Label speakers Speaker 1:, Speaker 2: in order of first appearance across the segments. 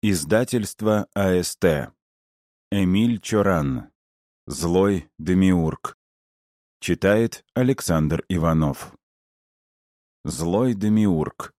Speaker 1: Издательство АСТ. Эмиль Чоран. Злой Демиург. Читает Александр Иванов. Злой Демиург.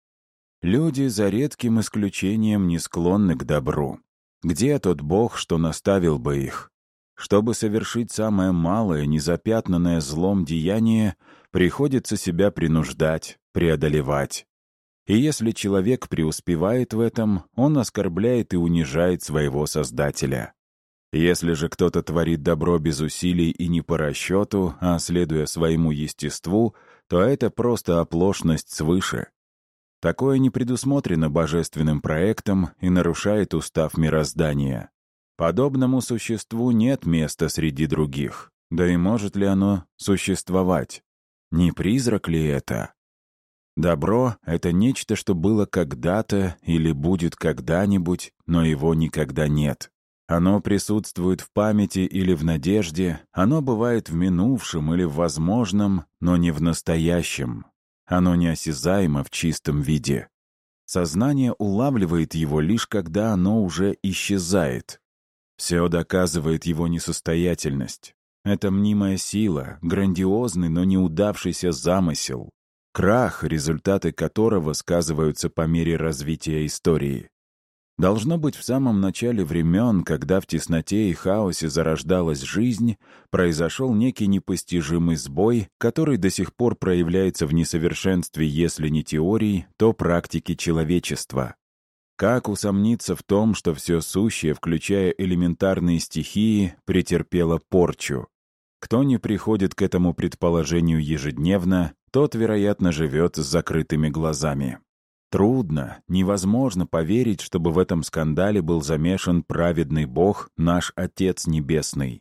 Speaker 1: Люди, за редким исключением, не склонны к добру. Где тот Бог, что наставил бы их? Чтобы совершить самое малое, незапятнанное злом деяние, приходится себя принуждать, преодолевать. И если человек преуспевает в этом, он оскорбляет и унижает своего Создателя. Если же кто-то творит добро без усилий и не по расчету, а следуя своему естеству, то это просто оплошность свыше. Такое не предусмотрено божественным проектом и нарушает устав мироздания. Подобному существу нет места среди других. Да и может ли оно существовать? Не призрак ли это? Добро — это нечто, что было когда-то или будет когда-нибудь, но его никогда нет. Оно присутствует в памяти или в надежде, оно бывает в минувшем или в возможном, но не в настоящем. Оно неосязаемо в чистом виде. Сознание улавливает его лишь когда оно уже исчезает. Все доказывает его несостоятельность. Это мнимая сила, грандиозный, но неудавшийся замысел. Крах, результаты которого сказываются по мере развития истории. Должно быть, в самом начале времен, когда в тесноте и хаосе зарождалась жизнь, произошел некий непостижимый сбой, который до сих пор проявляется в несовершенстве, если не теорий, то практики человечества. Как усомниться в том, что все сущее, включая элементарные стихии, претерпело порчу? Кто не приходит к этому предположению ежедневно, тот, вероятно, живет с закрытыми глазами. Трудно, невозможно поверить, чтобы в этом скандале был замешан праведный Бог, наш Отец Небесный.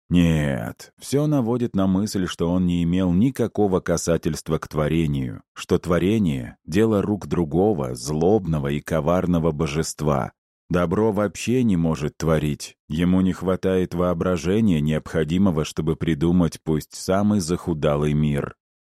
Speaker 1: Нет, все наводит на мысль, что он не имел никакого касательства к творению, что творение — дело рук другого, злобного и коварного божества. Добро вообще не может творить, ему не хватает воображения, необходимого, чтобы придумать пусть самый захудалый мир.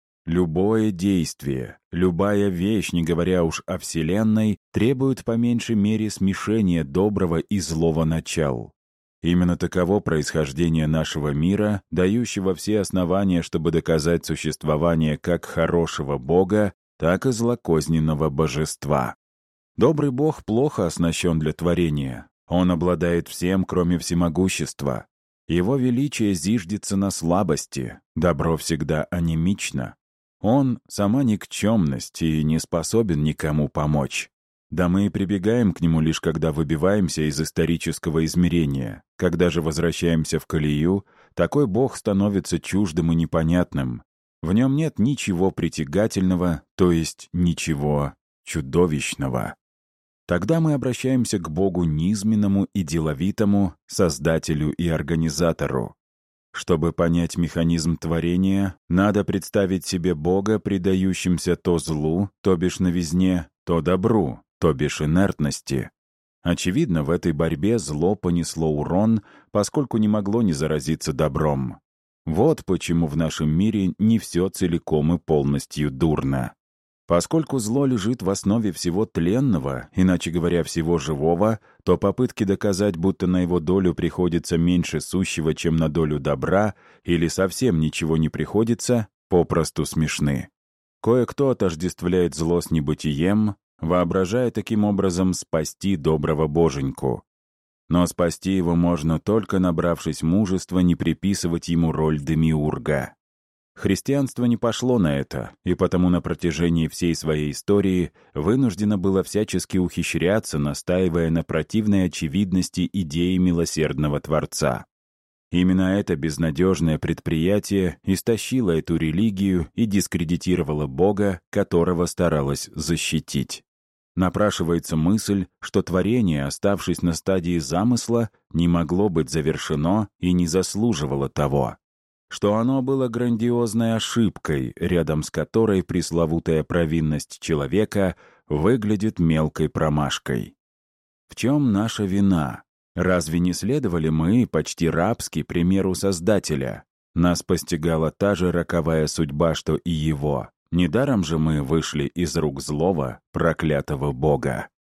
Speaker 1: Любое действие, любая вещь, не говоря уж о Вселенной, требует по меньшей мере смешения доброго и злого начал. Именно таково происхождение нашего мира, дающего все основания, чтобы доказать существование как хорошего Бога, так и злокозненного божества. Добрый Бог плохо оснащен для творения. Он обладает всем, кроме всемогущества. Его величие зиждется на слабости, добро всегда анемично. Он — сама никчемность и не способен никому помочь. Да мы и прибегаем к нему лишь когда выбиваемся из исторического измерения. Когда же возвращаемся в колею, такой Бог становится чуждым и непонятным. В нем нет ничего притягательного, то есть ничего чудовищного. Тогда мы обращаемся к Богу низменному и деловитому, Создателю и Организатору. Чтобы понять механизм творения, надо представить себе Бога, предающимся то злу, то бишь новизне, то добру, то бишь инертности. Очевидно, в этой борьбе зло понесло урон, поскольку не могло не заразиться добром. Вот почему в нашем мире не все целиком и полностью дурно. Поскольку зло лежит в основе всего тленного, иначе говоря, всего живого, то попытки доказать, будто на его долю приходится меньше сущего, чем на долю добра, или совсем ничего не приходится, попросту смешны. Кое-кто отождествляет зло с небытием, воображая таким образом спасти доброго боженьку. Но спасти его можно только набравшись мужества не приписывать ему роль демиурга. Христианство не пошло на это, и потому на протяжении всей своей истории вынуждено было всячески ухищряться, настаивая на противной очевидности идеи милосердного Творца. Именно это безнадежное предприятие истощило эту религию и дискредитировало Бога, которого старалось защитить. Напрашивается мысль, что творение, оставшись на стадии замысла, не могло быть завершено и не заслуживало того. Что оно было грандиозной ошибкой, рядом с которой пресловутая провинность человека выглядит мелкой промашкой. В чем наша вина? Разве не следовали мы почти рабски примеру Создателя? Нас постигала та же роковая судьба, что и его. Недаром же мы вышли из рук злого, проклятого Бога.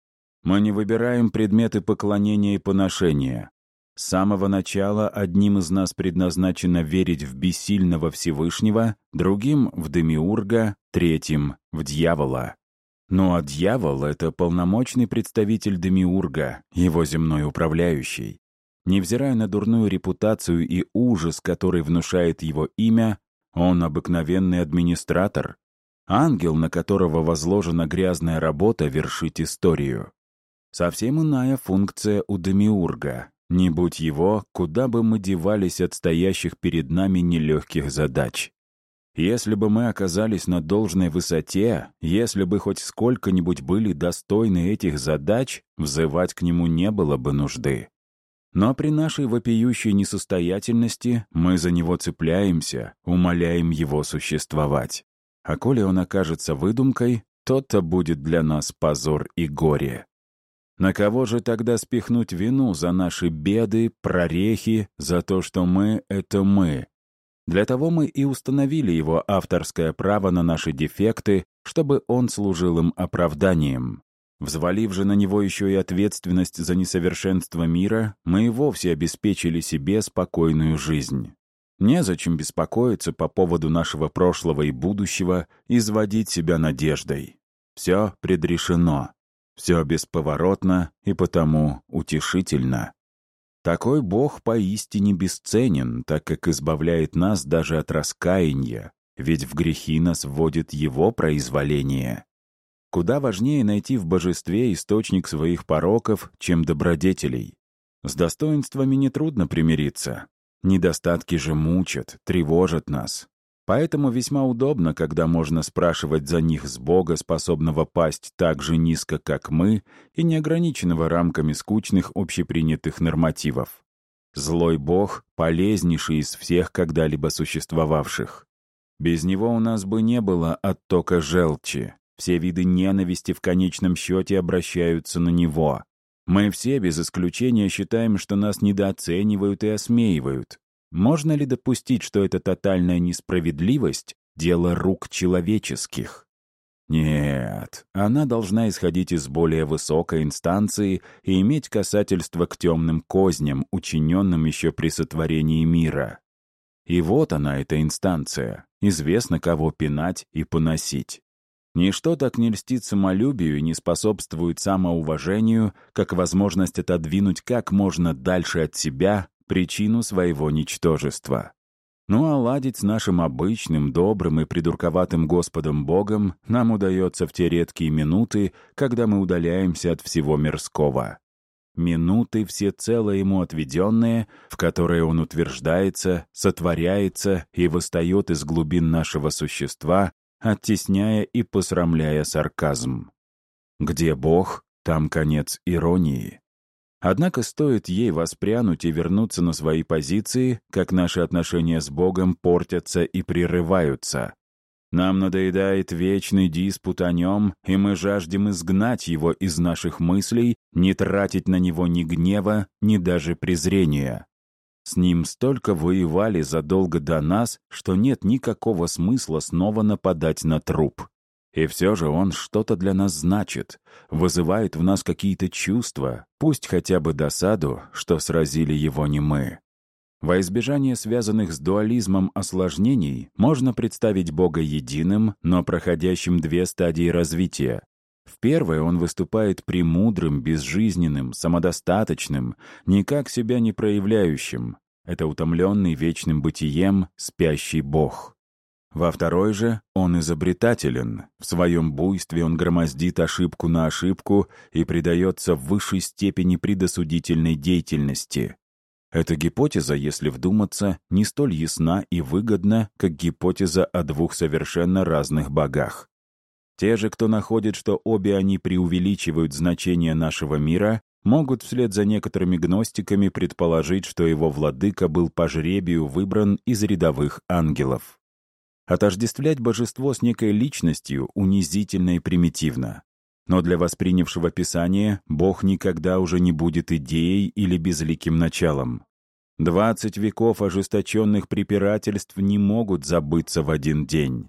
Speaker 1: Мы не выбираем предметы поклонения и поношения. С самого начала одним из нас предназначено верить в бессильного Всевышнего, другим — в Демиурга, третьим — в дьявола. Ну а дьявол — это полномочный представитель Демиурга, его земной управляющий. Невзирая на дурную репутацию и ужас, который внушает его имя, он обыкновенный администратор, ангел, на которого возложена грязная работа вершить историю. Совсем иная функция у Демиурга. Не будь его, куда бы мы девались от стоящих перед нами нелегких задач. Если бы мы оказались на должной высоте, если бы хоть сколько-нибудь были достойны этих задач, взывать к нему не было бы нужды. Но при нашей вопиющей несостоятельности мы за него цепляемся, умоляем его существовать. А коли он окажется выдумкой, то-то будет для нас позор и горе. На кого же тогда спихнуть вину за наши беды, прорехи, за то, что мы — это мы? Для того мы и установили его авторское право на наши дефекты, чтобы он служил им оправданием. Взвалив же на него еще и ответственность за несовершенство мира, мы и вовсе обеспечили себе спокойную жизнь. Незачем беспокоиться по поводу нашего прошлого и будущего, изводить себя надеждой. Все предрешено. Все бесповоротно и потому утешительно. Такой Бог поистине бесценен, так как избавляет нас даже от раскаяния, ведь в грехи нас вводит Его произволение. Куда важнее найти в божестве источник своих пороков, чем добродетелей. С достоинствами нетрудно примириться. Недостатки же мучат, тревожат нас. Поэтому весьма удобно, когда можно спрашивать за них с Бога, способного пасть так же низко, как мы, и не ограниченного рамками скучных общепринятых нормативов. Злой Бог — полезнейший из всех когда-либо существовавших. Без него у нас бы не было оттока желчи. Все виды ненависти в конечном счете обращаются на него. Мы все, без исключения, считаем, что нас недооценивают и осмеивают. Можно ли допустить, что эта тотальная несправедливость — дело рук человеческих? Нет, она должна исходить из более высокой инстанции и иметь касательство к темным козням, учиненным еще при сотворении мира. И вот она, эта инстанция. Известно, кого пинать и поносить. Ничто так не льстит самолюбию и не способствует самоуважению, как возможность отодвинуть как можно дальше от себя причину своего ничтожества. Ну а ладить с нашим обычным, добрым и придурковатым Господом Богом нам удается в те редкие минуты, когда мы удаляемся от всего мирского. Минуты всецело Ему отведенные, в которые Он утверждается, сотворяется и восстает из глубин нашего существа, оттесняя и посрамляя сарказм. Где Бог, там конец иронии. Однако стоит ей воспрянуть и вернуться на свои позиции, как наши отношения с Богом портятся и прерываются. Нам надоедает вечный диспут о нем, и мы жаждем изгнать его из наших мыслей, не тратить на него ни гнева, ни даже презрения. С ним столько воевали задолго до нас, что нет никакого смысла снова нападать на труп. И все же он что-то для нас значит, вызывает в нас какие-то чувства, пусть хотя бы досаду, что сразили его не мы. Во избежание связанных с дуализмом осложнений можно представить Бога единым, но проходящим две стадии развития. В первой он выступает премудрым, безжизненным, самодостаточным, никак себя не проявляющим. Это утомленный вечным бытием спящий Бог. Во второй же он изобретателен. В своем буйстве он громоздит ошибку на ошибку и предается в высшей степени предосудительной деятельности. Эта гипотеза, если вдуматься, не столь ясна и выгодна, как гипотеза о двух совершенно разных богах. Те же, кто находит, что обе они преувеличивают значение нашего мира, могут вслед за некоторыми гностиками предположить, что его владыка был по жребию выбран из рядовых ангелов. Отождествлять божество с некой личностью унизительно и примитивно. Но для воспринявшего Писание Бог никогда уже не будет идеей или безликим началом. 20 веков ожесточенных препирательств не могут забыться в один день.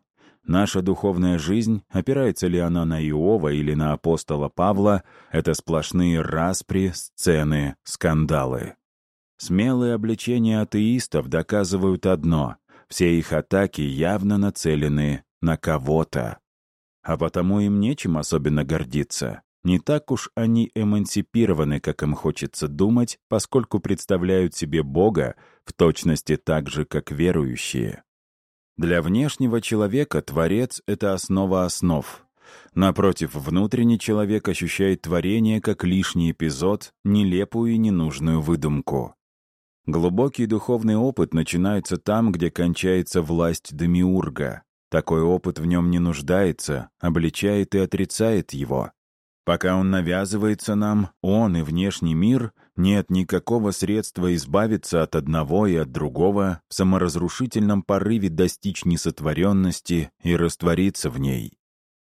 Speaker 1: Наша духовная жизнь, опирается ли она на Иова или на апостола Павла, это сплошные распри, сцены, скандалы. Смелые обличения атеистов доказывают одно — все их атаки явно нацелены на кого-то. А потому им нечем особенно гордиться. Не так уж они эмансипированы, как им хочется думать, поскольку представляют себе Бога в точности так же, как верующие. Для внешнего человека Творец — это основа основ. Напротив, внутренний человек ощущает творение как лишний эпизод, нелепую и ненужную выдумку. Глубокий духовный опыт начинается там, где кончается власть демиурга. Такой опыт в нем не нуждается, обличает и отрицает его. Пока он навязывается нам, он и внешний мир, нет никакого средства избавиться от одного и от другого в саморазрушительном порыве достичь несотворенности и раствориться в ней.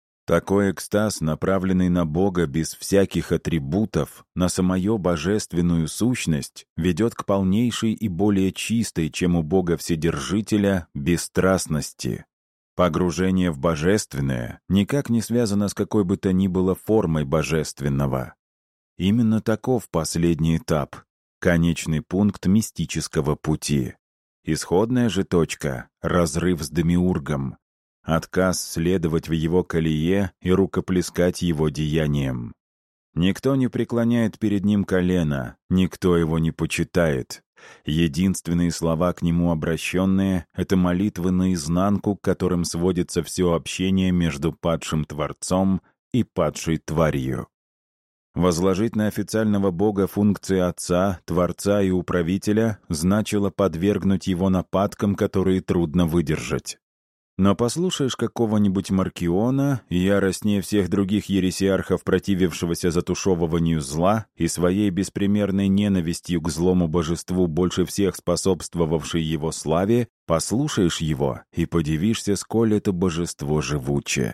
Speaker 1: Такой экстаз, направленный на Бога без всяких атрибутов, на самую божественную сущность, ведет к полнейшей и более чистой, чем у Бога Вседержителя, бесстрастности. Погружение в божественное никак не связано с какой бы то ни было формой божественного. Именно таков последний этап, конечный пункт мистического пути. Исходная же точка — разрыв с демиургом, отказ следовать в его колее и рукоплескать его деяниям. Никто не преклоняет перед ним колено, никто его не почитает. Единственные слова к нему обращенные — это молитвы наизнанку, к которым сводится все общение между падшим Творцом и падшей тварью. Возложить на официального бога функции Отца, Творца и Управителя значило подвергнуть его нападкам, которые трудно выдержать. Но послушаешь какого-нибудь Маркиона, яростнее всех других ересиархов, противившегося затушевыванию зла и своей беспримерной ненавистью к злому божеству, больше всех способствовавшей его славе, послушаешь его и подивишься, сколь это божество живуче.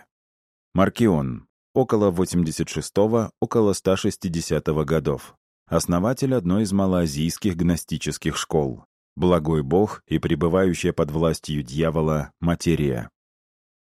Speaker 1: Маркион. Около 86-го, около 160-го годов. Основатель одной из малоазийских гностических школ. Благой бог и пребывающая под властью дьявола материя.